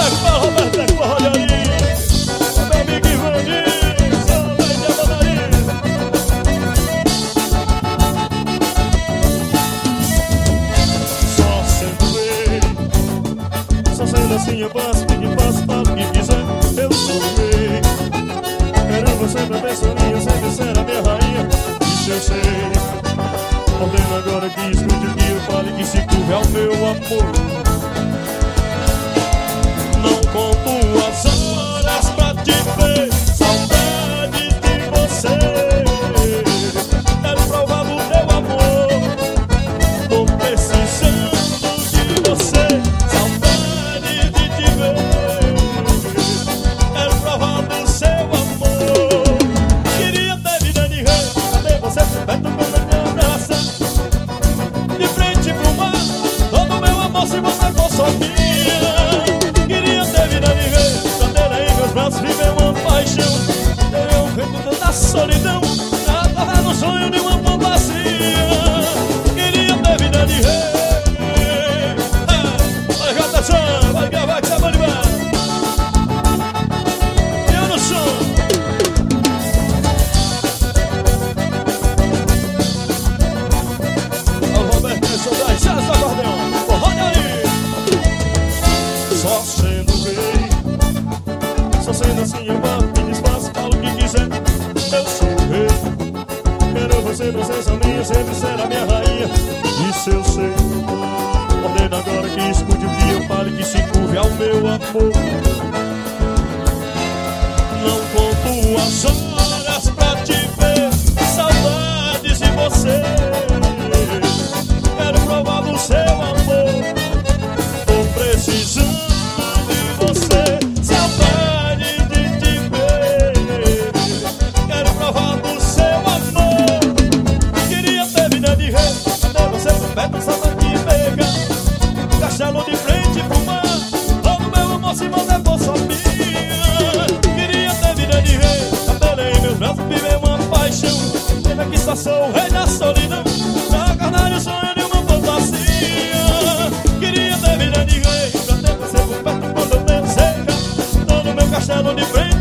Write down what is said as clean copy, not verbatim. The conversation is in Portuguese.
Assim eu posso, que posso, falo o que quiser. Eu sou rei. Quero você pra ter soninho, sempre ser a minha rainha. Isso eu sei. Ordeno agora que escute o que eu falo e que se curva ao meu amor. Não conto as horas pra te ver. Saudade de você. Quero provar do teu amor. Tô precisando de você. Se você for sozinha, queria ter vida de rei, pra ter aí meus braços, viver uma paixão. Eu venho tanta solidão, pra tornar no sonho de uma fantasia. Queria ter vida de rei. Vai jogar atenção, vai gravar que tá bom demais. Eu no som. O Roberto Soldado, já está acordeão. Só sendo rei, só sendo assim eu bato, me desfaço, falo o que quiser. Eu sou rei, quero você pra ser só minha, sempre será minha rainha. Isso eu sei. Ordeno agora que escute o que eu falo e que se curve ao meu amor. Não conto as horas pra te ver, saudades de você. Quero provar do seu amor. Tô precisando castelo de frente pro mar. Todo meu amor se você for só minha. Queria ter vida de rei, até em meus braços viver uma paixão. Pena que só sou o rei da solidão, pra carnal o sonho de uma fantasia. Queria ter vida de rei, pra ter você por perto quando eu desejo. Todo meu castelo de frente